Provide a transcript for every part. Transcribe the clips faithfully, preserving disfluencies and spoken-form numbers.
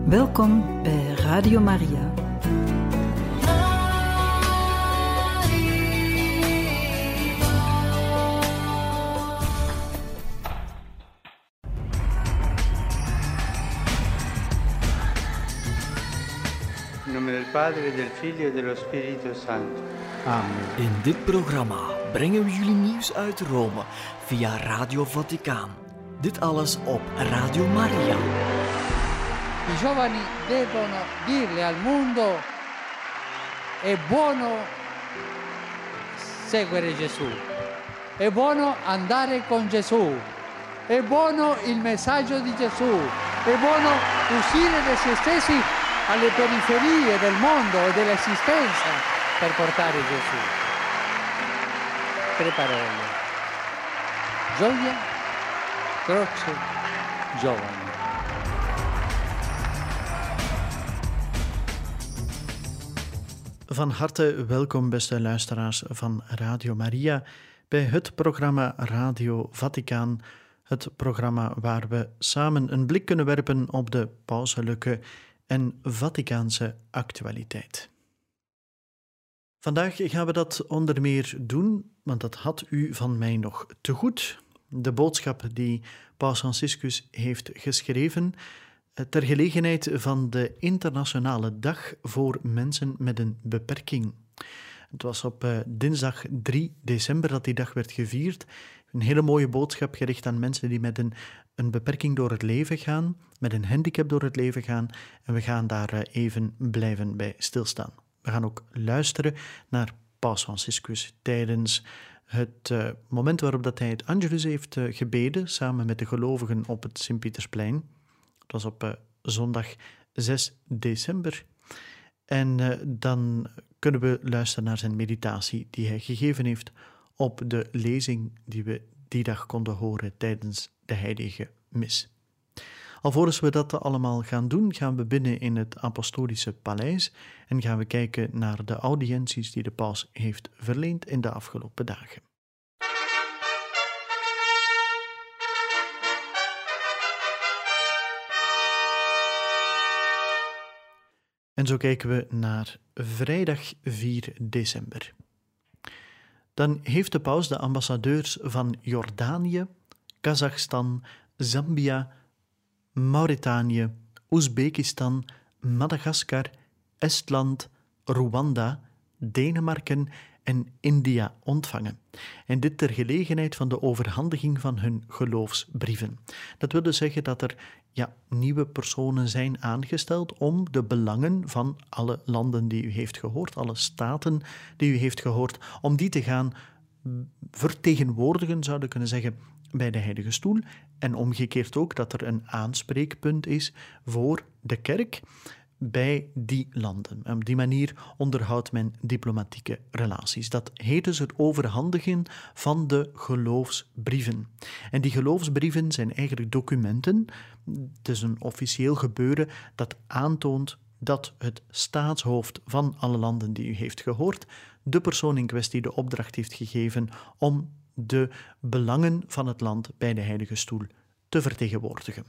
Welkom bij Radio Maria. In nome del Padre, del Figlio e dello Spirito Santo. Amen. In dit programma brengen we jullie nieuws uit Rome via Radio Vaticaan. Dit alles op Radio Maria. I giovani devono dirle al mondo: è buono seguire Gesù, è buono andare con Gesù, è buono il messaggio di Gesù, è buono uscire da se stessi alle periferie del mondo e dell'esistenza per portare Gesù. Tre parole: gioia, croce, giovani. Van harte welkom, beste luisteraars van Radio Maria, bij het programma Radio Vaticaan, het programma waar we samen een blik kunnen werpen op de pauselijke en Vaticaanse actualiteit. Vandaag gaan we dat onder meer doen, want dat had u van mij nog te goed. De boodschap die Paus Franciscus heeft geschreven ter gelegenheid van de Internationale Dag voor Mensen met een Beperking. Het was op uh, dinsdag drie december dat die dag werd gevierd. Een hele mooie boodschap gericht aan mensen die met een, een beperking door het leven gaan, met een handicap door het leven gaan. En we gaan daar uh, even blijven bij stilstaan. We gaan ook luisteren naar Paus Franciscus tijdens het uh, moment waarop dat hij het Angelus heeft uh, gebeden, samen met de gelovigen op het Sint-Pietersplein. Het was op uh, zondag zes december. En uh, dan kunnen we luisteren naar zijn meditatie die hij gegeven heeft op de lezing die we die dag konden horen tijdens de heilige mis. Alvorens we dat allemaal gaan doen, gaan we binnen in het apostolische paleis en gaan we kijken naar de audiënties die de paus heeft verleend in de afgelopen dagen. En zo kijken we naar vrijdag vier december. Dan heeft de paus de ambassadeurs van Jordanië, Kazachstan, Zambia, Mauritanië, Oezbekistan, Madagaskar, Estland, Rwanda, Denemarken en India ontvangen. En dit ter gelegenheid van de overhandiging van hun geloofsbrieven. Dat wil dus zeggen dat er ja, nieuwe personen zijn aangesteld om de belangen van alle landen die u heeft gehoord, alle staten die u heeft gehoord, om die te gaan vertegenwoordigen, zouden we kunnen zeggen, bij de Heilige Stoel. En omgekeerd ook dat er een aanspreekpunt is voor de kerk bij die landen. En op die manier onderhoudt men diplomatieke relaties. Dat heet dus het overhandigen van de geloofsbrieven. En die geloofsbrieven zijn eigenlijk documenten. Het is een officieel gebeuren dat aantoont dat het staatshoofd van alle landen die u heeft gehoord, de persoon in kwestie de opdracht heeft gegeven om de belangen van het land bij de Heilige Stoel te vertegenwoordigen.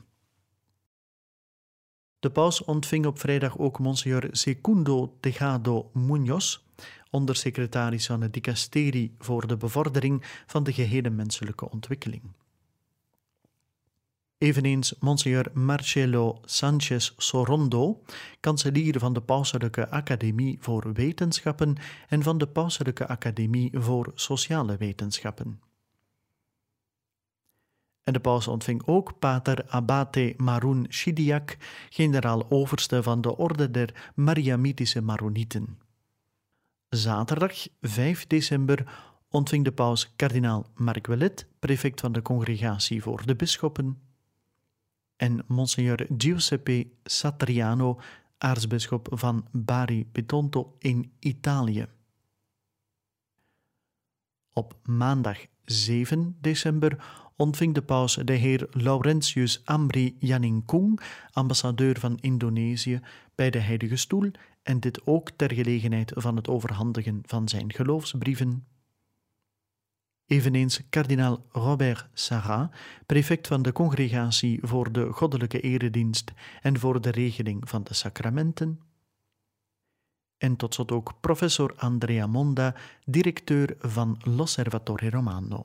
De paus ontving op vrijdag ook Monsignor Secundo Tejado Muñoz, ondersecretaris van het dicasterie voor de bevordering van de gehele menselijke ontwikkeling. Eveneens Monsignor Marcelo Sanchez Sorondo, kanselier van de Pauselijke Academie voor Wetenschappen en van de Pauselijke Academie voor Sociale Wetenschappen. En de paus ontving ook pater Abate Maroun Chidiac, generaal-overste van de orde der Mariamitische Maronieten. Zaterdag vijf december ontving de paus kardinaal Marc Ouellet, prefect van de Congregatie voor de Bisschoppen, en Monsignor Giuseppe Satriano, aartsbisschop van Bari Bitonto in Italië. Op maandag zeven december ontving de paus de heer Laurentius Amri Yaningkung, ambassadeur van Indonesië, bij de Heilige Stoel, en dit ook ter gelegenheid van het overhandigen van zijn geloofsbrieven. Eveneens kardinaal Robert Sarrat, prefect van de Congregatie voor de Goddelijke Eredienst en voor de regeling van de sacramenten. En tot slot ook professor Andrea Monda, directeur van l'Osservatore Romano.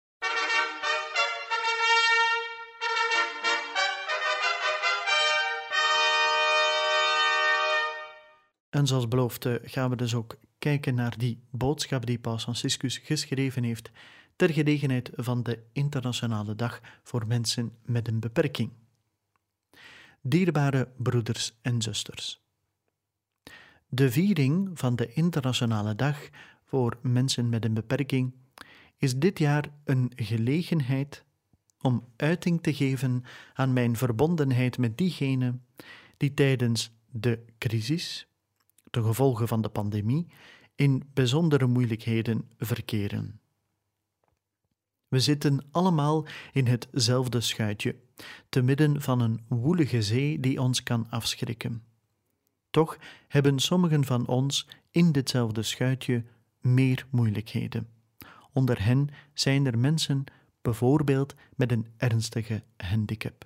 En zoals beloofd gaan we dus ook kijken naar die boodschap die Paus Franciscus geschreven heeft ter gelegenheid van de Internationale Dag voor Mensen met een Beperking. Dierbare broeders en zusters. De viering van de Internationale Dag voor Mensen met een Beperking is dit jaar een gelegenheid om uiting te geven aan mijn verbondenheid met diegenen die tijdens de crisis, de gevolgen van de pandemie, in bijzondere moeilijkheden verkeren. We zitten allemaal in hetzelfde schuitje, te midden van een woelige zee die ons kan afschrikken. Toch hebben sommigen van ons in ditzelfde schuitje meer moeilijkheden. Onder hen zijn er mensen bijvoorbeeld met een ernstige handicap.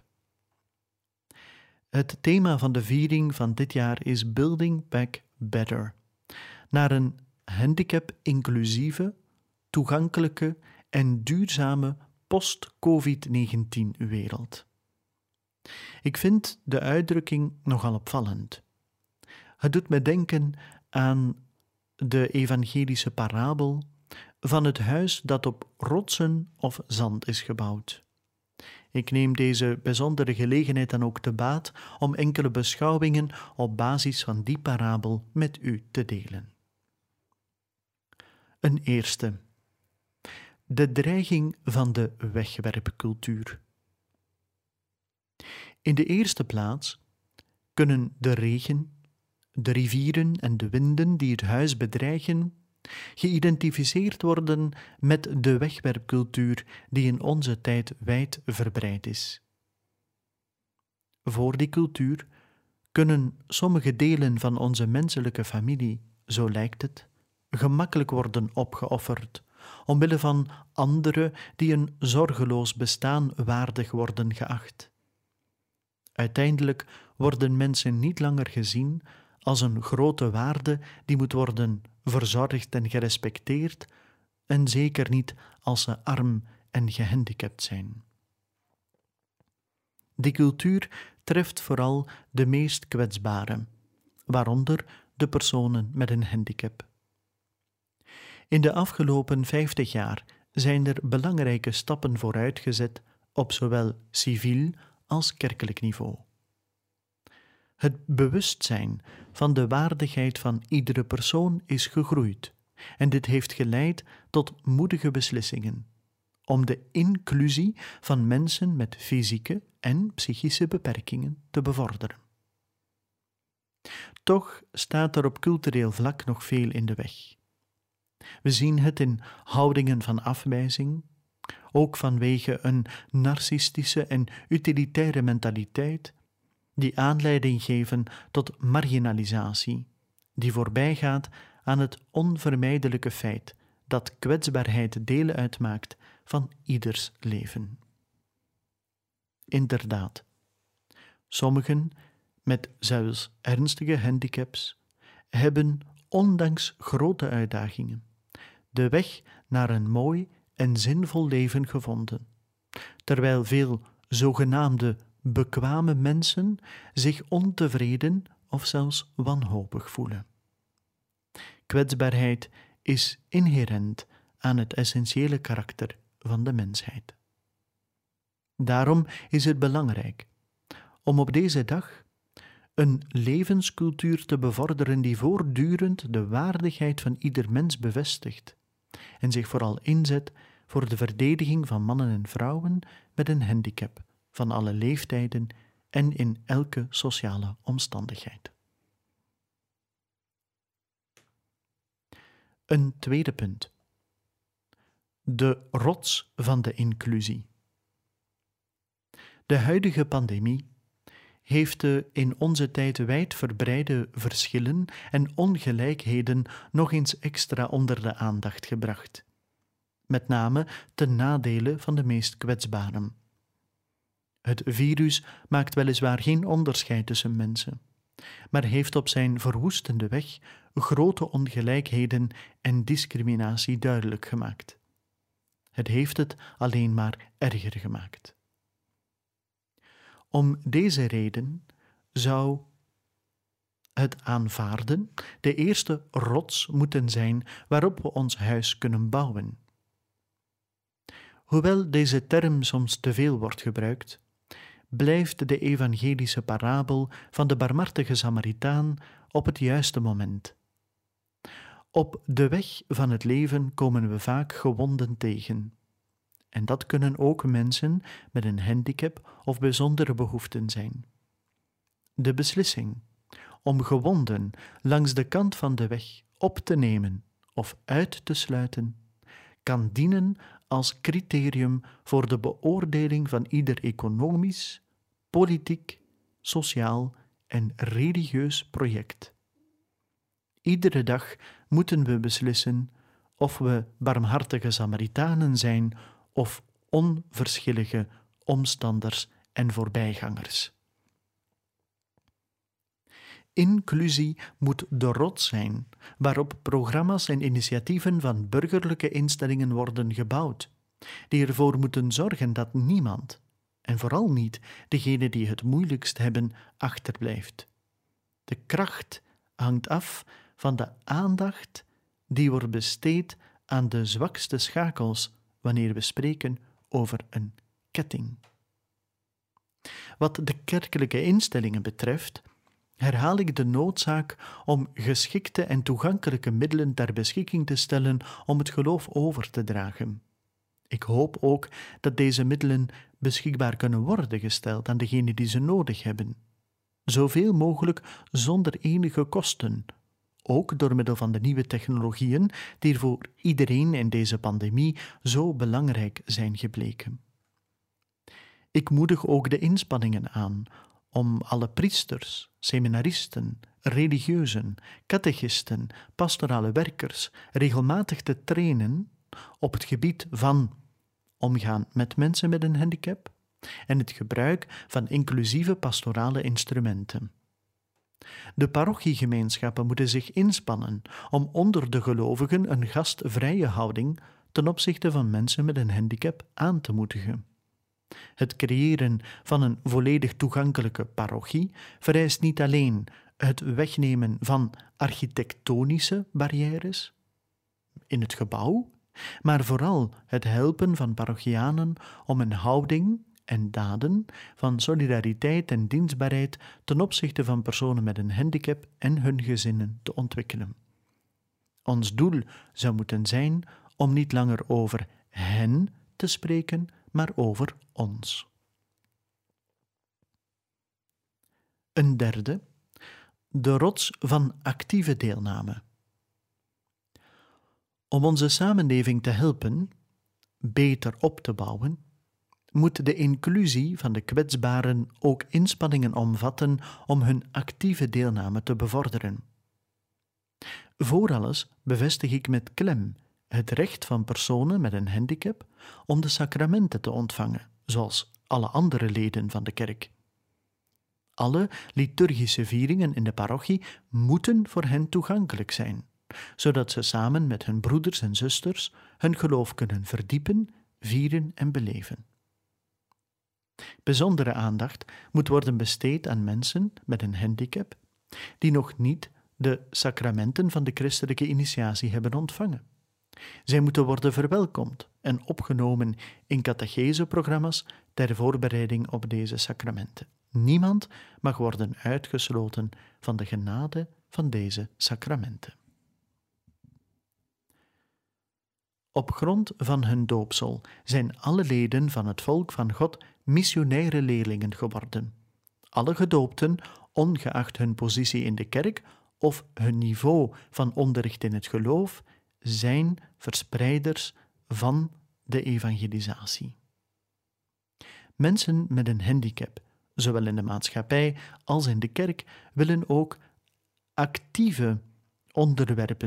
Het thema van de viering van dit jaar is Building Back Better, naar een handicap-inclusieve, toegankelijke en duurzame post-covid negentien wereld. Ik vind de uitdrukking nogal opvallend. Het doet me denken aan de evangelische parabel van het huis dat op rotsen of zand is gebouwd. Ik neem deze bijzondere gelegenheid dan ook te baat om enkele beschouwingen op basis van die parabel met u te delen. Een eerste. De dreiging van de wegwerpcultuur. In de eerste plaats kunnen de regen, de rivieren en de winden die het huis bedreigen geïdentificeerd worden met de wegwerpcultuur die in onze tijd wijd verbreid is. Voor die cultuur kunnen sommige delen van onze menselijke familie, zo lijkt het, gemakkelijk worden opgeofferd, omwille van andere die een zorgeloos bestaan waardig worden geacht. Uiteindelijk worden mensen niet langer gezien als een grote waarde die moet worden verzorgd en gerespecteerd, en zeker niet als ze arm en gehandicapt zijn. Die cultuur treft vooral de meest kwetsbaren, waaronder de personen met een handicap. In de afgelopen vijftig jaar zijn er belangrijke stappen vooruitgezet op zowel civiel als kerkelijk niveau. Het bewustzijn van de waardigheid van iedere persoon is gegroeid en dit heeft geleid tot moedige beslissingen om de inclusie van mensen met fysieke en psychische beperkingen te bevorderen. Toch staat er op cultureel vlak nog veel in de weg. We zien het in houdingen van afwijzing, ook vanwege een narcistische en utilitaire mentaliteit die aanleiding geven tot marginalisatie, die voorbijgaat aan het onvermijdelijke feit dat kwetsbaarheid deel uitmaakt van ieders leven. Inderdaad, sommigen met zelfs ernstige handicaps hebben, ondanks grote uitdagingen, de weg naar een mooi en zinvol leven gevonden, terwijl veel zogenaamde bekwame mensen zich ontevreden of zelfs wanhopig voelen. Kwetsbaarheid is inherent aan het essentiële karakter van de mensheid. Daarom is het belangrijk om op deze dag een levenscultuur te bevorderen die voortdurend de waardigheid van ieder mens bevestigt en zich vooral inzet voor de verdediging van mannen en vrouwen met een handicap van alle leeftijden en in elke sociale omstandigheid. Een tweede punt. De rots van de inclusie. De huidige pandemie heeft de in onze tijd wijd verbreide verschillen en ongelijkheden nog eens extra onder de aandacht gebracht. met name ten nadele van de meest kwetsbaren. Het virus maakt weliswaar geen onderscheid tussen mensen, maar heeft op zijn verwoestende weg grote ongelijkheden en discriminatie duidelijk gemaakt. Het heeft het alleen maar erger gemaakt. Om deze reden zou het aanvaarden de eerste rots moeten zijn waarop we ons huis kunnen bouwen. Hoewel deze term soms te veel wordt gebruikt, blijft de evangelische parabel van de barmhartige Samaritaan op het juiste moment. Op de weg van het leven komen we vaak gewonden tegen. En dat kunnen ook mensen met een handicap of bijzondere behoeften zijn. De beslissing om gewonden langs de kant van de weg op te nemen of uit te sluiten, kan dienen als criterium voor de beoordeling van ieder economisch, politiek, sociaal en religieus project. Iedere dag moeten we beslissen of we barmhartige Samaritanen zijn of onverschillige omstanders en voorbijgangers. Inclusie moet de rots zijn waarop programma's en initiatieven van burgerlijke instellingen worden gebouwd, die ervoor moeten zorgen dat niemand, en vooral niet degene die het moeilijkst hebben, achterblijft. De kracht hangt af van de aandacht die wordt besteed aan de zwakste schakels wanneer we spreken over een ketting. Wat de kerkelijke instellingen betreft, herhaal ik de noodzaak om geschikte en toegankelijke middelen ter beschikking te stellen om het geloof over te dragen. Ik hoop ook dat deze middelen beschikbaar kunnen worden gesteld aan degenen die ze nodig hebben. Zoveel mogelijk zonder enige kosten, ook door middel van de nieuwe technologieën die voor iedereen in deze pandemie zo belangrijk zijn gebleken. Ik moedig ook de inspanningen aan om alle priesters, seminaristen, religieuzen, catechisten, pastorale werkers regelmatig te trainen op het gebied van omgaan met mensen met een handicap en het gebruik van inclusieve pastorale instrumenten. De parochiegemeenschappen moeten zich inspannen om onder de gelovigen een gastvrije houding ten opzichte van mensen met een handicap aan te moedigen. Het creëren van een volledig toegankelijke parochie vereist niet alleen het wegnemen van architectonische barrières in het gebouw, maar vooral het helpen van parochianen om een houding en daden van solidariteit en dienstbaarheid ten opzichte van personen met een handicap en hun gezinnen te ontwikkelen. Ons doel zou moeten zijn om niet langer over hen te spreken, maar over ons. Een derde, de rots van actieve deelname. Om onze samenleving te helpen beter op te bouwen, moet de inclusie van de kwetsbaren ook inspanningen omvatten om hun actieve deelname te bevorderen. Voor alles bevestig ik met klem het recht van personen met een handicap om de sacramenten te ontvangen, zoals alle andere leden van de kerk. Alle liturgische vieringen in de parochie moeten voor hen toegankelijk zijn, zodat ze samen met hun broeders en zusters hun geloof kunnen verdiepen, vieren en beleven. Bijzondere aandacht moet worden besteed aan mensen met een handicap die nog niet de sacramenten van de christelijke initiatie hebben ontvangen. Zij moeten worden verwelkomd en opgenomen in catecheseprogramma's ter voorbereiding op deze sacramenten. Niemand mag worden uitgesloten van de genade van deze sacramenten. Op grond van hun doopsel zijn alle leden van het volk van God missionaire leerlingen geworden. Alle gedoopten, ongeacht hun positie in de kerk of hun niveau van onderricht in het geloof, zijn verspreiders van de evangelisatie. Mensen met een handicap, zowel in de maatschappij als in de kerk, willen ook actieve onderwerpen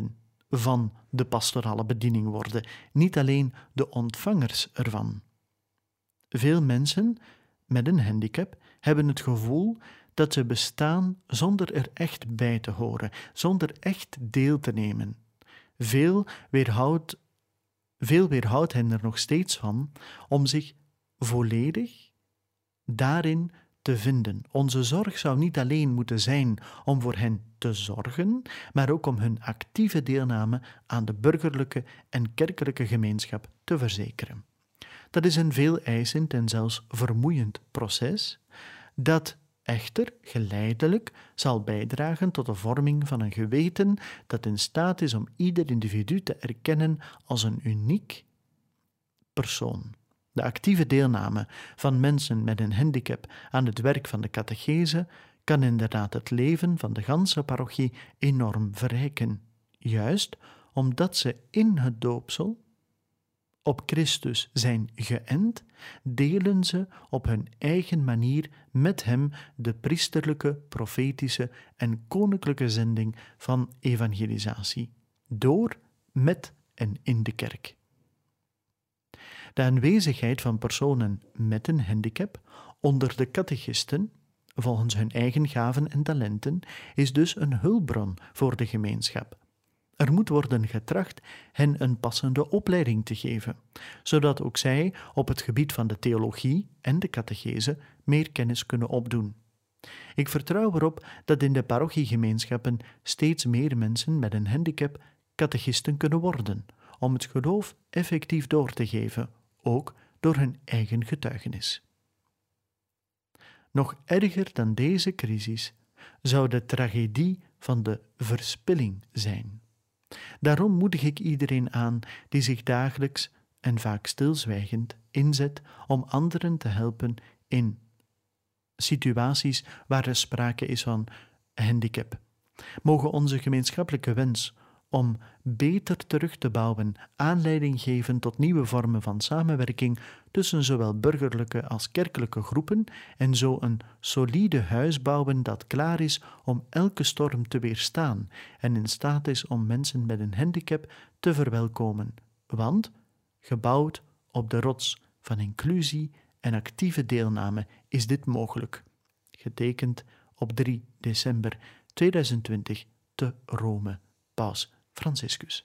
van de pastorale bediening worden, niet alleen de ontvangers ervan. Veel mensen met een handicap hebben het gevoel dat ze bestaan zonder er echt bij te horen, zonder echt deel te nemen. Veel weerhoudt, veel weerhoudt hen er nog steeds van om zich volledig daarin te vinden. Onze zorg zou niet alleen moeten zijn om voor hen te zorgen, maar ook om hun actieve deelname aan de burgerlijke en kerkelijke gemeenschap te verzekeren. Dat is een veel eisend en zelfs vermoeiend proces, dat echter geleidelijk zal bijdragen tot de vorming van een geweten dat in staat is om ieder individu te erkennen als een uniek persoon. De actieve deelname van mensen met een handicap aan het werk van de catechese kan inderdaad het leven van de ganse parochie enorm verrijken, juist omdat ze in het doopsel op Christus zijn geënt, delen ze op hun eigen manier met hem de priesterlijke, profetische en koninklijke zending van evangelisatie, door, met en in de kerk. De aanwezigheid van personen met een handicap onder de catechisten, volgens hun eigen gaven en talenten, is dus een hulpbron voor de gemeenschap. Er moet worden getracht hen een passende opleiding te geven, zodat ook zij op het gebied van de theologie en de catechese meer kennis kunnen opdoen. Ik vertrouw erop dat in de parochiegemeenschappen steeds meer mensen met een handicap catechisten kunnen worden, om het geloof effectief door te geven, ook door hun eigen getuigenis. Nog erger dan deze crisis zou de tragedie van de verspilling zijn. Daarom moedig ik iedereen aan die zich dagelijks en vaak stilzwijgend inzet om anderen te helpen in situaties waar er sprake is van handicap. Mogen onze gemeenschappelijke wens om beter terug te bouwen aanleiding geven tot nieuwe vormen van samenwerking tussen zowel burgerlijke als kerkelijke groepen en zo een solide huis bouwen dat klaar is om elke storm te weerstaan en in staat is om mensen met een handicap te verwelkomen. Want, gebouwd op de rots van inclusie en actieve deelname, is dit mogelijk. Getekend op drie december tweeduizend twintig te Rome, Paus Franciscus.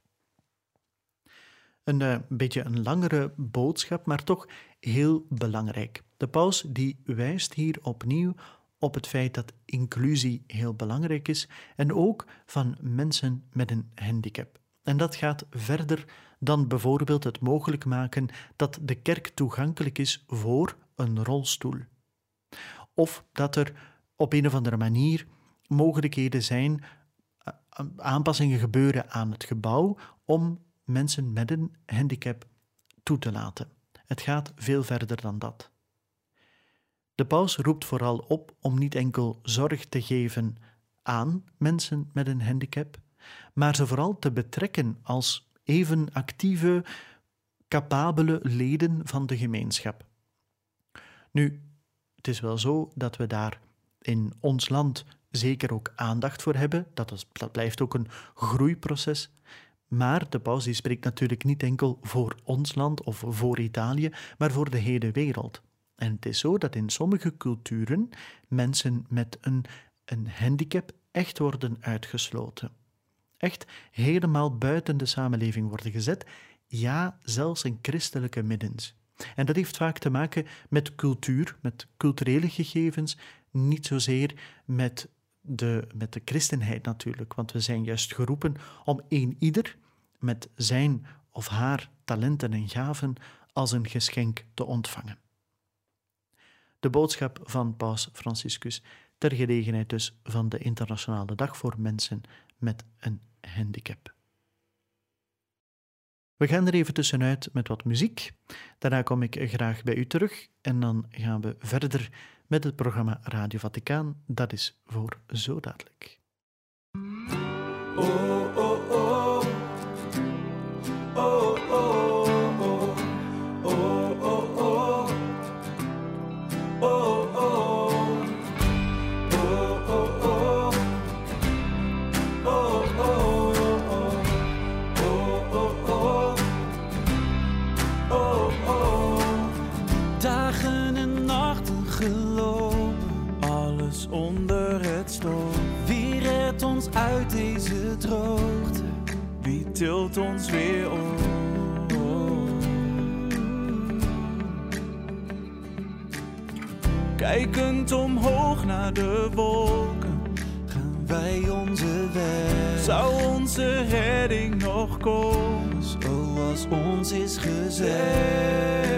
Een uh, beetje een langere boodschap, maar toch heel belangrijk. De paus die wijst hier opnieuw op het feit dat inclusie heel belangrijk is en ook van mensen met een handicap. En dat gaat verder dan bijvoorbeeld het mogelijk maken dat de kerk toegankelijk is voor een rolstoel. Of dat er op een of andere manier mogelijkheden zijn, aanpassingen gebeuren aan het gebouw om mensen met een handicap toe te laten. Het gaat veel verder dan dat. De paus roept vooral op om niet enkel zorg te geven aan mensen met een handicap, maar ze vooral te betrekken als even actieve, capabele leden van de gemeenschap. Nu, het is wel zo dat we daar in ons land zeker ook aandacht voor hebben. Dat, is, dat blijft ook een groeiproces. Maar de paus die spreekt natuurlijk niet enkel voor ons land of voor Italië, maar voor de hele wereld. En het is zo dat in sommige culturen mensen met een, een handicap echt worden uitgesloten. Echt helemaal buiten de samenleving worden gezet, ja, zelfs in christelijke middens. En dat heeft vaak te maken met cultuur, met culturele gegevens, niet zozeer met de, met de christenheid natuurlijk, want we zijn juist geroepen om een ieder met zijn of haar talenten en gaven als een geschenk te ontvangen. De boodschap van Paus Franciscus ter gelegenheid dus van de Internationale Dag voor Mensen met een Handicap. We gaan er even tussenuit met wat muziek. Daarna kom ik graag bij u terug en dan gaan we verder met het programma Radio Vaticaan. Dat is voor zo dadelijk. Oh, oh, oh. Oh, oh, oh. Oh, oh, oh. Oh, oh. Oh, oh, oh. Oh, oh, oh. dagen en nachten gelopen, alles onder het stof. Wie redt ons uit deze droogte? Wie tilt ons weer op? Kijkend omhoog naar de wolken, gaan wij onze weg. Zou onze redding nog komen, zoals ons is gezegd?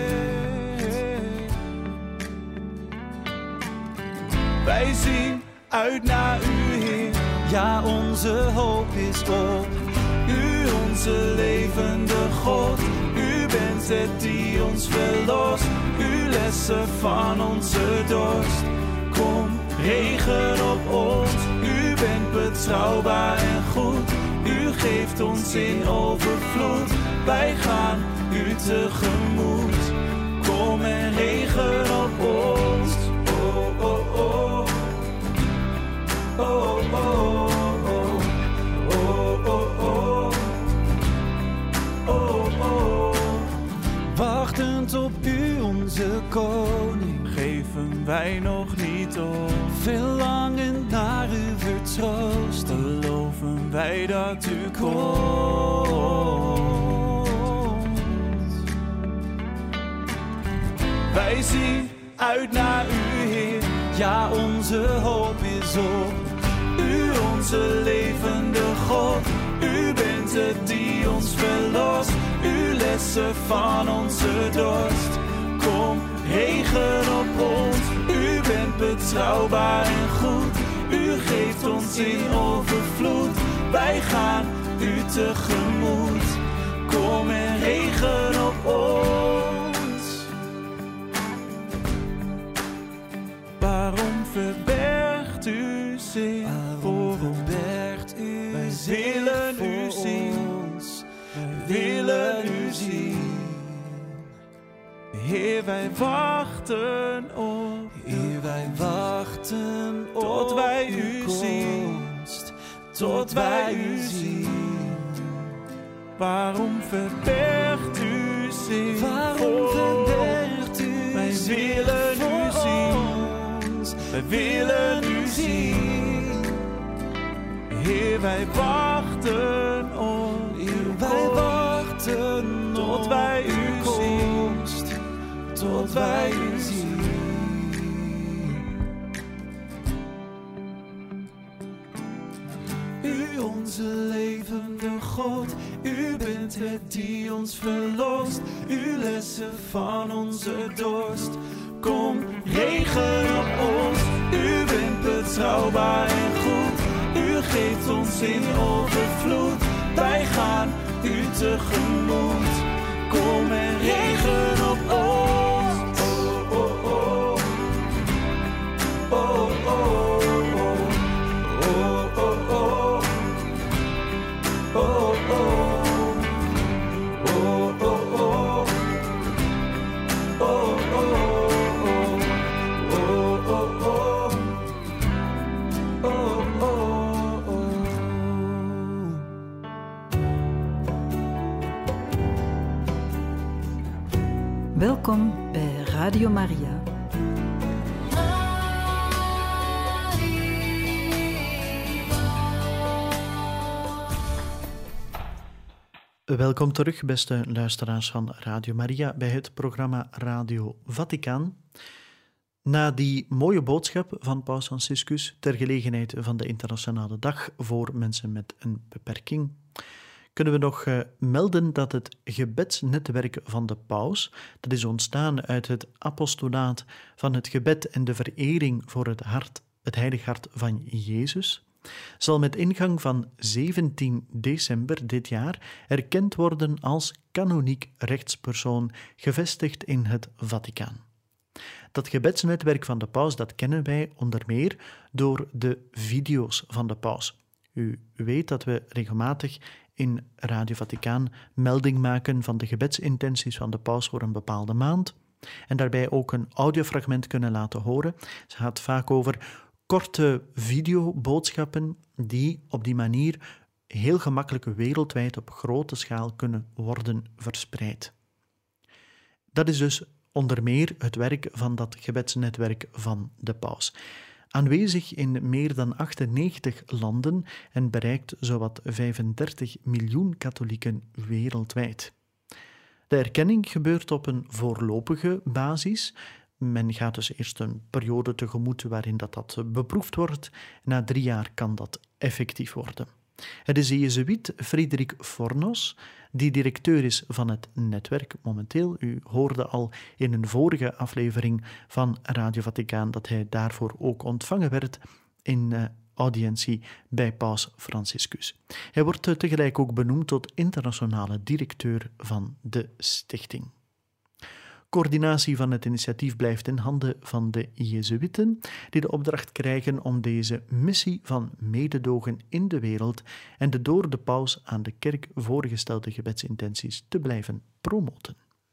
Wij zien uit naar u, Heer. Ja, onze hoop is op u, onze levende God. U bent het die ons verlost, u lessen van onze dorst. Kom, regen op ons, u bent betrouwbaar en goed. U geeft ons in overvloed, wij gaan u tegemoet. Kom en regen op ons. Oh, oh, oh. Oh, oh, oh. Oh, oh, oh. Oh, oh. Wachtend op u, onze koning, geven wij nog niet op. Verlangend naar uw vertroost, geloven wij dat u komt. Wij zien uit naar u, Heer. Ja, onze hoop is op u, onze levende God. U bent het die ons verlost, u lessen van onze dorst. Kom, regen op ons, u bent betrouwbaar en goed. U geeft ons in overvloed, wij gaan u tegemoet. Kom en regen op ons. Waarom verbergt u zich voor ons? Wij willen u zien, wij willen u zien. Heer, wij wachten op, Heer, wij wachten op tot wij u zien, tot wij u zien. Waarom verbergt u zich? Waarom verbergt u? Wij willen u zien, wij willen u zien. Heer, wij wachten op, Heer, wij wachten tot wij u zien, tot wij u zien. U, onze levende God, u bent het die ons verlost. U lessen van onze dorst. Kom, regen op ons, u bent betrouwbaar en goed. U geeft ons in overvloed, wij gaan u tegemoet. Kom en regen op ons. Oh, oh, oh. Oh, oh, oh. Oh, oh, oh. Oh, oh. Oh, oh, oh. Oh, oh, oh. Welkom bij Radio Maria. Welkom terug, beste luisteraars van Radio Maria, bij het programma Radio Vaticaan. Na die mooie boodschap van Paus Franciscus ter gelegenheid van de Internationale Dag voor Mensen met een Beperking, kunnen we nog uh, melden dat het gebedsnetwerk van de paus, dat is ontstaan uit het apostolaat van het gebed en de verering voor het hart, het heilig hart van Jezus, zal met ingang van zeventien december dit jaar erkend worden als kanoniek rechtspersoon, gevestigd in het Vaticaan. Dat gebedsnetwerk van de paus, dat kennen wij onder meer door de video's van de paus. U weet dat we regelmatig in Radio Vaticaan melding maken van de gebedsintenties van de paus voor een bepaalde maand en daarbij ook een audiofragment kunnen laten horen. Het gaat vaak over korte videoboodschappen die op die manier heel gemakkelijk wereldwijd op grote schaal kunnen worden verspreid. Dat is dus onder meer het werk van dat gebedsnetwerk van de paus. Aanwezig in meer dan achtennegentig landen en bereikt zowat vijfendertig miljoen katholieken wereldwijd. De erkenning gebeurt op een voorlopige basis. Men gaat dus eerst een periode tegemoet waarin dat, dat beproefd wordt. Na drie jaar kan dat effectief worden. Het is de jezuïet Frederik Fornos, die directeur is van het netwerk momenteel. U hoorde al in een vorige aflevering van Radio Vaticaan dat hij daarvoor ook ontvangen werd in uh, audiëntie bij paus Franciscus. Hij wordt uh, tegelijk ook benoemd tot internationale directeur van de stichting. Coördinatie van het initiatief blijft in handen van de Jezuïeten, die de opdracht krijgen om deze missie van mededogen in de wereld en de door de paus aan de kerk voorgestelde gebedsintenties te blijven promoten.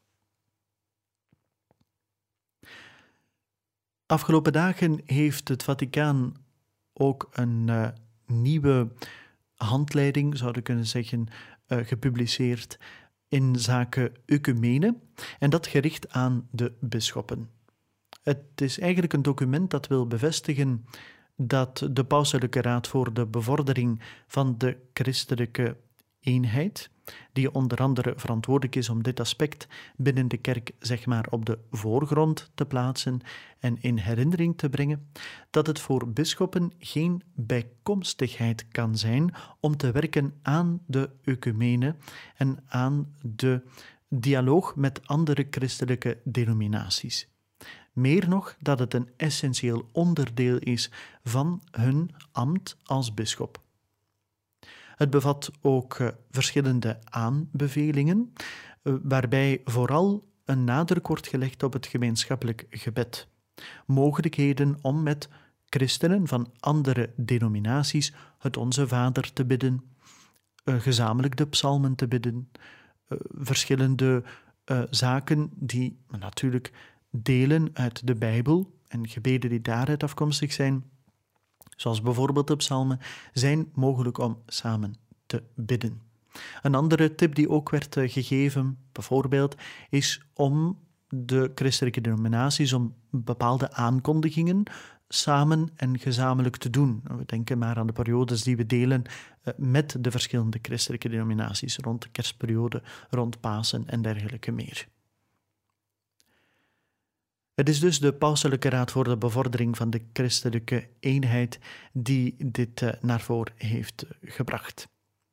Afgelopen dagen heeft het Vaticaan ook een uh, nieuwe handleiding, zouden we kunnen zeggen, uh, gepubliceerd in zaken ecumene, en dat gericht aan de bisschoppen. Het is eigenlijk een document dat wil bevestigen dat de Pauselijke Raad voor de Bevordering van de Christelijke Eenheid, die onder andere verantwoordelijk is om dit aspect binnen de kerk zeg maar op de voorgrond te plaatsen en in herinnering te brengen, dat het voor bisschoppen geen bijkomstigheid kan zijn om te werken aan de ecumene en aan de dialoog met andere christelijke denominaties. Meer nog dat het een essentieel onderdeel is van hun ambt als bisschop. Het bevat ook uh, verschillende aanbevelingen, uh, waarbij vooral een nadruk wordt gelegd op het gemeenschappelijk gebed. Mogelijkheden om met christenen van andere denominaties het Onze Vader te bidden, uh, gezamenlijk de psalmen te bidden, uh, verschillende uh, zaken die natuurlijk delen uit de Bijbel en gebeden die daaruit afkomstig zijn, zoals bijvoorbeeld de psalmen, zijn mogelijk om samen te bidden. Een andere tip die ook werd gegeven, bijvoorbeeld, is om de christelijke denominaties om bepaalde aankondigingen samen en gezamenlijk te doen. We denken maar aan de periodes die we delen met de verschillende christelijke denominaties, rond de kerstperiode, rond Pasen en dergelijke meer. Het is dus de Pauselijke Raad voor de Bevordering van de Christelijke Eenheid die dit uh, naar voren heeft uh, gebracht.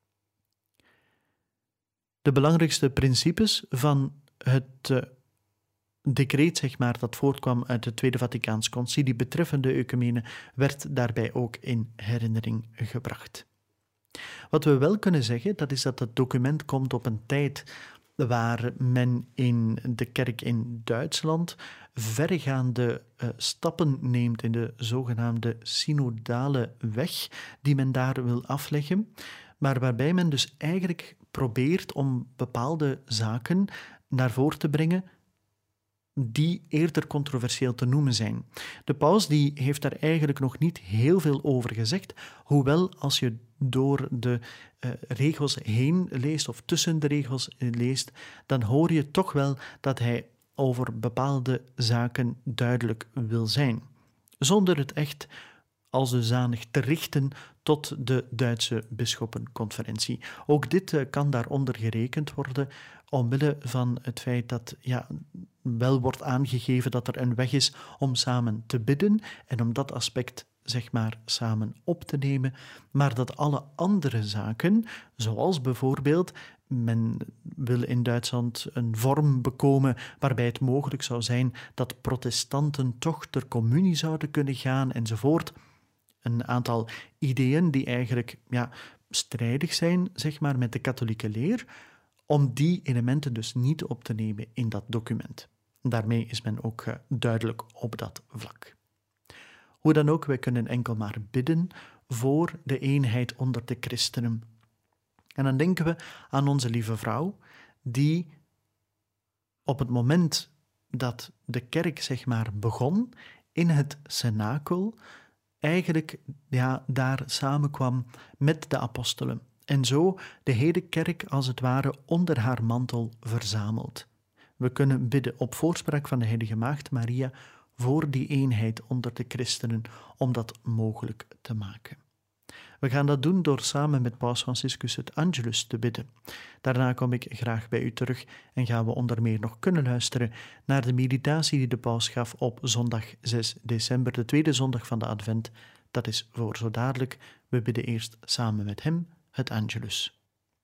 De belangrijkste principes van het uh, decreet, zeg maar, dat voortkwam uit het Tweede Vaticaans Concilie betreffende ecumene, werd daarbij ook in herinnering gebracht. Wat we wel kunnen zeggen, dat is dat het document komt op een tijd waar men in de kerk in Duitsland verregaande uh, stappen neemt in de zogenaamde synodale weg die men daar wil afleggen, maar waarbij men dus eigenlijk probeert om bepaalde zaken naar voren te brengen die eerder controversieel te noemen zijn. De paus die heeft daar eigenlijk nog niet heel veel over gezegd, hoewel als je door de uh, regels heen leest of tussen de regels leest, dan hoor je toch wel dat hij over bepaalde zaken duidelijk wil zijn, zonder het echt als dusdanig te richten tot de Duitse bisschoppenconferentie. Ook dit uh, kan daaronder gerekend worden, omwille van het feit dat ja, wel wordt aangegeven dat er een weg is om samen te bidden en om dat aspect zeg maar samen op te nemen, maar dat alle andere zaken, zoals bijvoorbeeld men wil in Duitsland een vorm bekomen waarbij het mogelijk zou zijn dat protestanten toch ter communie zouden kunnen gaan enzovoort, een aantal ideeën die eigenlijk ja, strijdig zijn zeg maar, met de katholieke leer, om die elementen dus niet op te nemen in dat document. Daarmee is men ook uh, duidelijk op dat vlak. Hoe dan ook, wij kunnen enkel maar bidden voor de eenheid onder de christenen. En dan denken we aan onze lieve vrouw, die op het moment dat de kerk zeg maar begon, in het cenakel, eigenlijk ja, daar samenkwam met de apostelen. En zo de hele kerk als het ware onder haar mantel verzameld. We kunnen bidden op voorspraak van de Heilige Maagd Maria voor die eenheid onder de christenen, om dat mogelijk te maken. We gaan dat doen door samen met Paus Franciscus het Angelus te bidden. Daarna kom ik graag bij u terug en gaan we onder meer nog kunnen luisteren naar de meditatie die de paus gaf op zondag zes december, de tweede zondag van de Advent. Dat is voor zo dadelijk. We bidden eerst samen met hem het Angelus.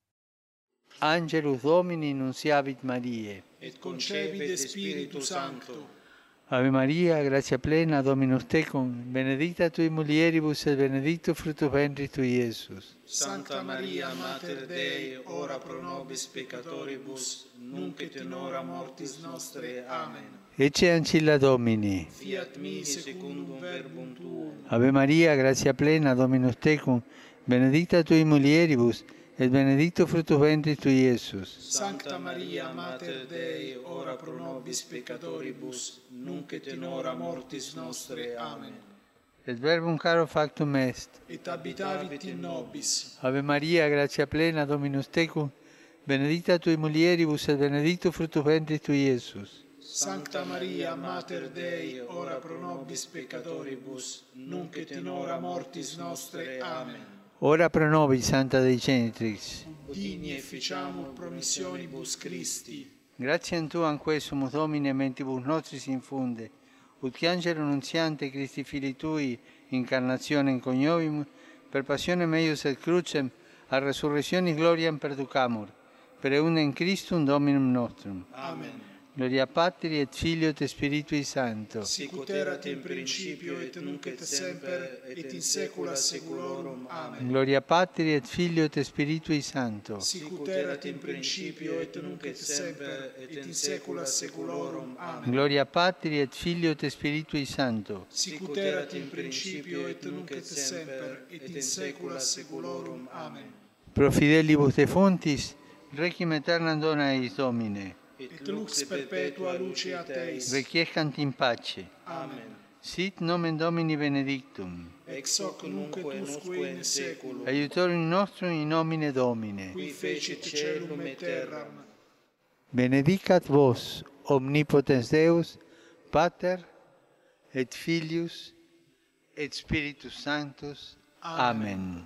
Angelus Domini nunciavit Mariae. Et concepit Spiritus Sancto. Ave Maria, gratia plena, Dominus tecum, benedicta tui mulieribus et benedictus fructus ventris tui, Iesus. Sancta Maria, Mater Dei, ora pro nobis peccatoribus, nunc et in hora mortis nostre. Amen. Ecce ancilla Domini. Fiat mi secundum verbum tuum. Ave Maria, gratia plena, Dominus tecum, benedicta tui mulieribus, et benedictus fructus ventris tui, Iesus. Sancta Maria, Mater Dei, ora pro nobis peccatoribus, nunc et in hora mortis nostre. Amen. Et verbum caro factum est. Et habitavit in nobis. Ave Maria, gratia plena, Dominus tecum, benedicta tui mulieribus, et benedictus fructus ventris tui, Iesus. Sancta Maria, Mater Dei, ora pro nobis peccatoribus, nunc et in hora mortis nostre. Amen. Ora pro nobis, Santa Dei Genitrix. Digni efficiamur promissionibus Christi. Gratiam Tuam quae sumus Domine mentibus nostris infunde, ut angelo nuntiante Christi Filii Tui, incarnationem coniovimus, per passionem eius et crucem, a resurrectionis gloriam perducamur, per eundem Christum Dominum nostrum. Amen. Gloria Patri et Filio et Spiritui Sancto. Sicut erat in principio et nunc et semper et in saecula saeculorum. Amen. Gloria Patri et Filio et Spiritui Sancto. Sicut erat in principio et nunc et semper et in saecula saeculorum. Amen. Gloria Patri et Filio et Spiritui Sancto. Sicut erat in principio et nunc et semper et in saecula saeculorum. Amen. Pro fidelibus defuntis, requiem aeternam dona eis Domine. Et lux perpetua luceat eis. Requiescant in pace. Amen. Sit nomen Domini benedictum. Ex hoc nunc et usque in saeculum. Aiutorium nostrum in nomine Domine. Qui fecit caelum et terram. Benedicat vos, omnipotens Deus, Pater, et Filius, et Spiritus Sanctus. Amen.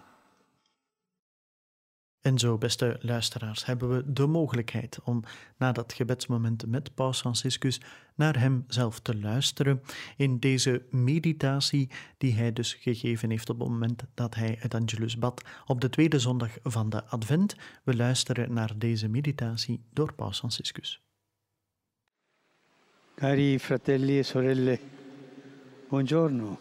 En zo, beste luisteraars, hebben we de mogelijkheid om na dat gebedsmoment met Paus Franciscus naar hem zelf te luisteren in deze meditatie die hij dus gegeven heeft op het moment dat hij het Angelus bad op de tweede zondag van de Advent. We luisteren naar deze meditatie door Paus Franciscus. Cari fratelli e sorelle, buongiorno.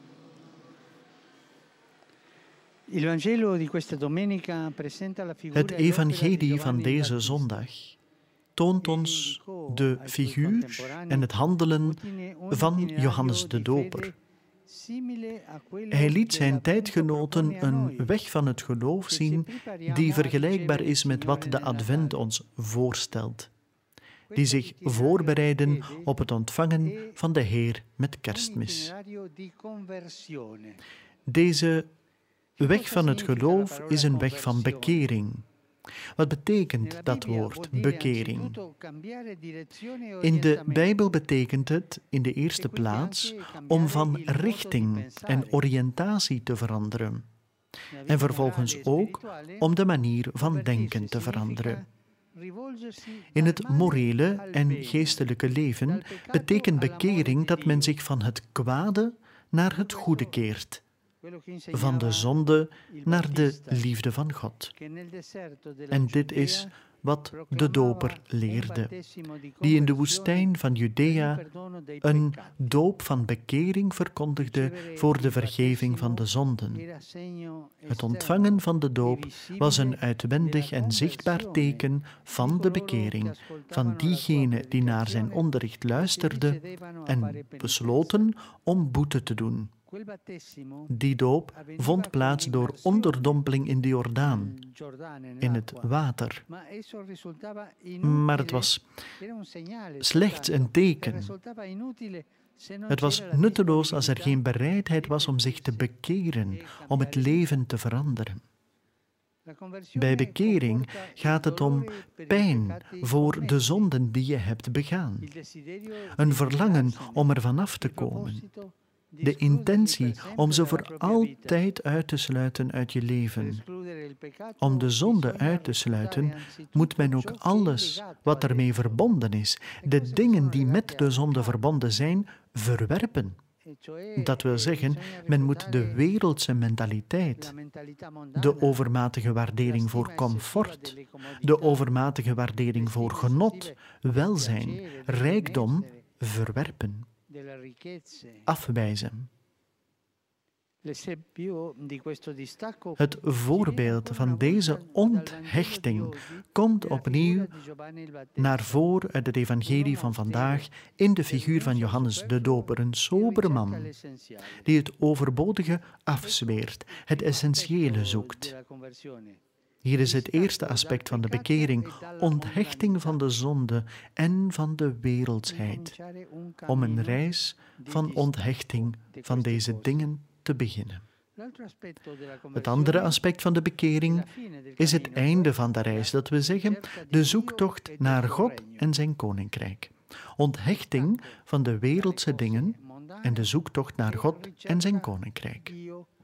Het evangelie van deze zondag toont ons de figuur en het handelen van Johannes de Doper. Hij liet zijn tijdgenoten een weg van het geloof zien die vergelijkbaar is met wat de Advent ons voorstelt, die zich voorbereiden op het ontvangen van de Heer met Kerstmis. Deze weg van het geloof is een weg van bekering. Wat betekent dat woord, bekering? In de Bijbel betekent het in de eerste plaats om van richting en oriëntatie te veranderen. En vervolgens ook om de manier van denken te veranderen. In het morele en geestelijke leven betekent bekering dat men zich van het kwade naar het goede keert, van de zonde naar de liefde van God. En dit is wat de doper leerde, die in de woestijn van Judea een doop van bekering verkondigde voor de vergeving van de zonden. Het ontvangen van de doop was een uitwendig en zichtbaar teken van de bekering van diegenen die naar zijn onderricht luisterden en besloten om boete te doen. Die doop vond plaats door onderdompeling in de Jordaan, in het water. Maar het was slechts een teken. Het was nutteloos als er geen bereidheid was om zich te bekeren, om het leven te veranderen. Bij bekering gaat het om pijn voor de zonden die je hebt begaan. Een verlangen om er vanaf te komen. De intentie om ze voor altijd uit te sluiten uit je leven. Om de zonde uit te sluiten, moet men ook alles wat ermee verbonden is, de dingen die met de zonde verbonden zijn, verwerpen. Dat wil zeggen, men moet de wereldse mentaliteit, de overmatige waardering voor comfort, de overmatige waardering voor genot, welzijn, rijkdom verwerpen, afwijzen. Het voorbeeld van deze onthechting komt opnieuw naar voren uit het evangelie van vandaag in de figuur van Johannes de Doper, een sobere man die het overbodige afzweert, het essentiële zoekt. Hier is het eerste aspect van de bekering, onthechting van de zonde en van de wereldsheid, om een reis van onthechting van deze dingen te beginnen. Het andere aspect van de bekering is het einde van de reis, dat we zeggen de zoektocht naar God en zijn koninkrijk. Onthechting van de wereldse dingen en de zoektocht naar God en zijn koninkrijk.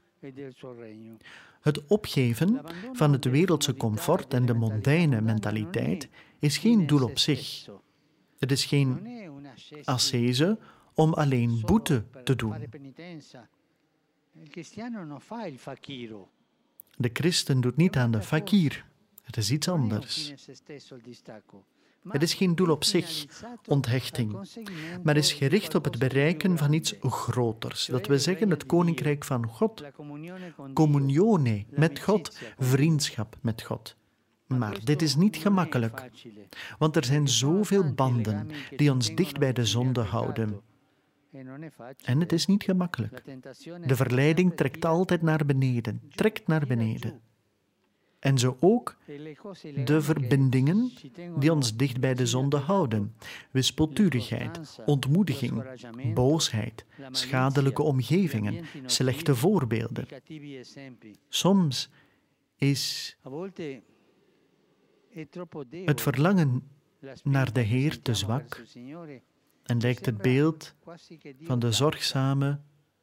Het opgeven van het wereldse comfort en de mondaine mentaliteit is geen doel op zich. Het is geen ascese om alleen boete te doen. De christen doet niet aan de fakir. Het is iets anders. Het is geen doel op zich, onthechting, maar is gericht op het bereiken van iets groters. Dat we zeggen het koninkrijk van God, communione met God, vriendschap met God. Maar dit is niet gemakkelijk, want er zijn zoveel banden die ons dicht bij de zonde houden. En het is niet gemakkelijk. De verleiding trekt altijd naar beneden, trekt naar beneden. En zo ook de verbindingen die ons dicht bij de zonde houden. Wispelturigheid, ontmoediging, boosheid, schadelijke omgevingen, slechte voorbeelden. Soms is het verlangen naar de Heer te zwak en lijkt het beeld van de zorgzame,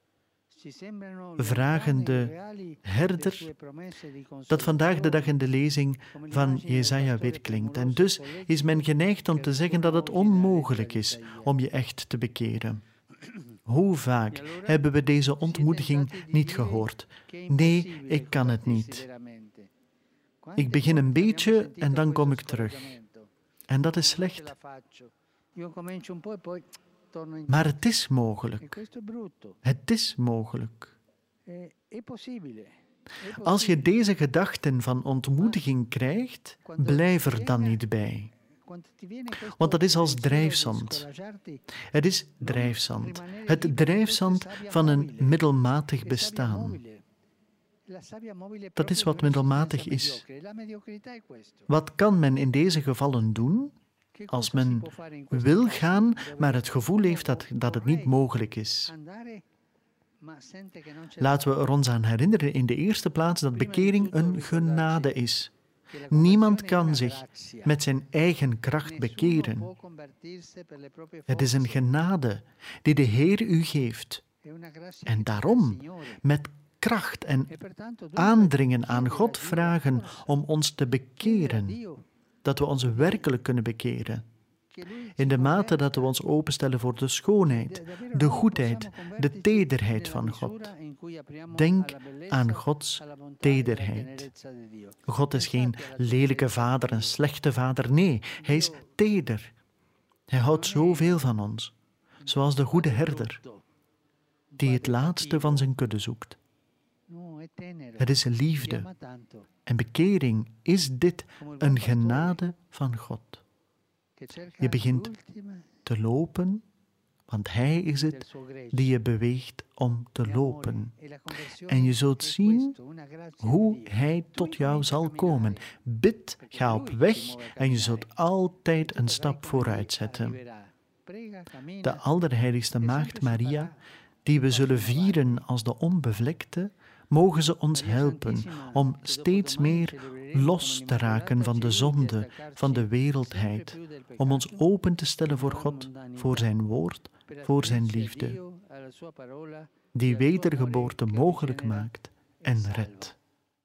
vragende herder dat vandaag de dag in de lezing van Jesaja weerklinkt. En dus is men geneigd om te zeggen dat het onmogelijk is om je echt te bekeren. Hoe vaak hebben we deze ontmoediging niet gehoord? Nee, ik kan het niet. Ik begin een beetje en dan kom ik terug. En dat is slecht. Maar het is mogelijk. Het is mogelijk. Als je deze gedachten van ontmoediging krijgt, blijf er dan niet bij. Want dat is als drijfzand. Het is drijfzand. Het drijfzand van een middelmatig bestaan. Dat is wat middelmatig is. Wat kan men in deze gevallen doen? Als men wil gaan, maar het gevoel heeft dat, dat het niet mogelijk is. Laten we er ons aan herinneren in de eerste plaats dat bekering een genade is. Niemand kan zich met zijn eigen kracht bekeren. Het is een genade die de Heer u geeft. En daarom, met kracht en aandringen aan God vragen om ons te bekeren, dat we ons werkelijk kunnen bekeren. In de mate dat we ons openstellen voor de schoonheid, de goedheid, de tederheid van God. Denk aan Gods tederheid. God is geen lelijke vader, een slechte vader. Nee, hij is teder. Hij houdt zoveel van ons, zoals de goede herder, die het laatste van zijn kudde zoekt. Het is liefde. En bekering is dit, een genade van God. Je begint te lopen, want Hij is het die je beweegt om te lopen. En je zult zien hoe Hij tot jou zal komen. Bid, ga op weg en je zult altijd een stap vooruit zetten. De Allerheiligste Maagd Maria, die we zullen vieren als de onbevlekte, Mogen ze ons helpen om steeds meer los te raken van de zonde, van de wereldheid, om ons open te stellen voor God, voor zijn woord, voor zijn liefde, die wedergeboorte mogelijk maakt en redt.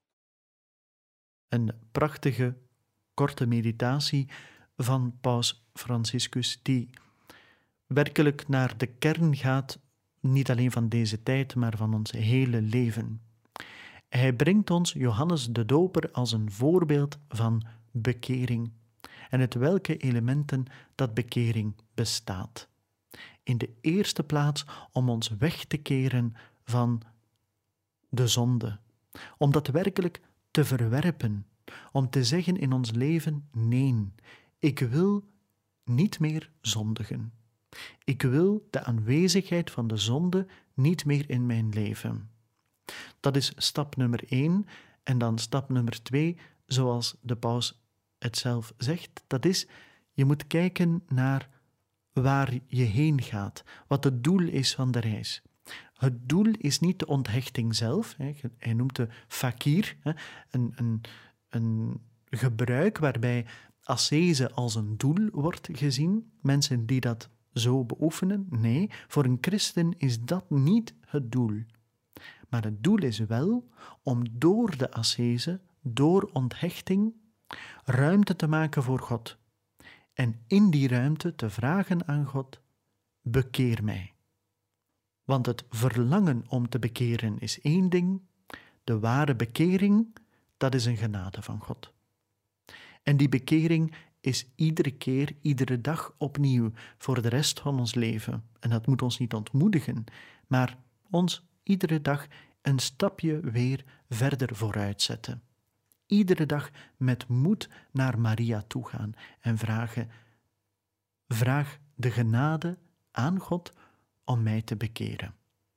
Een prachtige, korte meditatie van Paus Franciscus, die werkelijk naar de kern gaat, niet alleen van deze tijd, maar van ons hele leven. Hij brengt ons Johannes de Doper als een voorbeeld van bekering en uit welke elementen dat bekering bestaat. In de eerste plaats om ons weg te keren van de zonde, om dat werkelijk te verwerpen, om te zeggen in ons leven, nee, ik wil niet meer zondigen. Ik wil de aanwezigheid van de zonde niet meer in mijn leven. Dat is stap nummer één. En dan stap nummer twee, zoals de paus het zelf zegt, dat is, je moet kijken naar waar je heen gaat, wat het doel is van de reis. Het doel is niet de onthechting zelf, hij noemt de fakir, een, een, een gebruik waarbij ascese als een doel wordt gezien, mensen die dat zo beoefenen. Nee, voor een christen is dat niet het doel. Maar het doel is wel om door de ascese, door onthechting, ruimte te maken voor God. En in die ruimte te vragen aan God, bekeer mij. Want het verlangen om te bekeren is één ding, de ware bekering, dat is een genade van God. En die bekering is iedere keer, iedere dag opnieuw voor de rest van ons leven. En dat moet ons niet ontmoedigen, maar ons iedere dag een stapje weer verder vooruit zetten. Iedere dag met moed naar Maria toe gaan en vragen, vraag de genade aan God om mij te bekeren.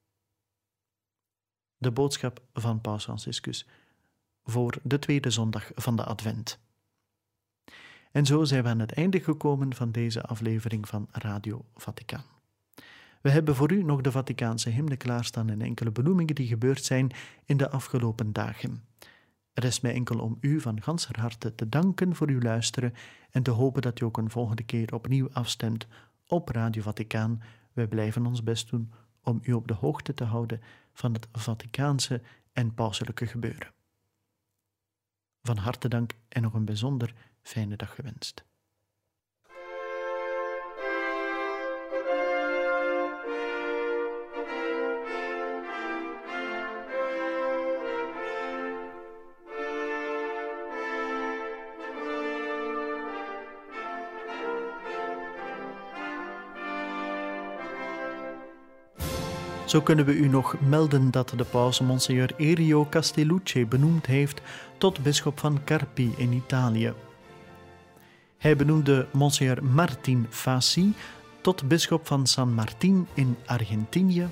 De boodschap van Paus Franciscus voor de tweede zondag van de Advent. En zo zijn we aan het einde gekomen van deze aflevering van Radio Vaticaan. We hebben voor u nog de Vaticaanse hymne klaarstaan en enkele benoemingen die gebeurd zijn in de afgelopen dagen. Er is mij enkel om u van ganser harte te danken voor uw luisteren en te hopen dat u ook een volgende keer opnieuw afstemt op Radio Vaticaan. Wij blijven ons best doen om u op de hoogte te houden van het Vaticaanse en pauselijke gebeuren. Van harte dank en nog een bijzonder fijne dag gewenst. Zo kunnen we u nog melden dat de paus Monsignor Erio Castellucci benoemd heeft tot bisschop van Carpi in Italië. Hij benoemde Monsignor Martin Fassi tot bisschop van San Martín in Argentinië.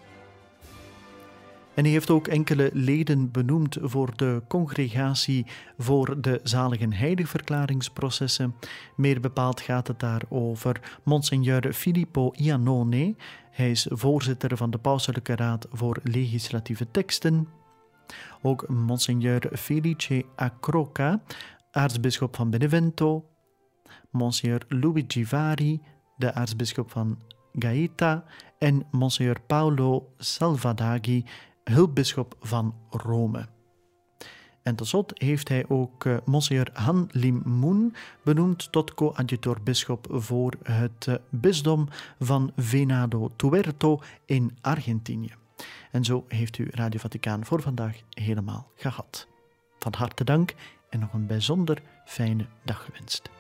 En hij heeft ook enkele leden benoemd voor de congregatie voor de zalige heiligverklaringsprocessen. Meer bepaald gaat het daar over Monsignor Filippo Iannone. Hij is voorzitter van de Pauselijke Raad voor Legislatieve Teksten. Ook Monsignor Felice Acroca, aartsbisschop van Benevento. Monsignor Luigi Vari, de aartsbisschop van Gaeta. En Monsignor Paolo Salvadaghi, hulpbisschop van Rome. En tot slot heeft hij ook uh, Monsignor Han Lim Moon benoemd tot coadjutor-bisschop voor het uh, bisdom van Venado Tuerto in Argentinië. En zo heeft u Radio Vaticaan voor vandaag helemaal gehad. Van harte dank en nog een bijzonder fijne dag gewenst.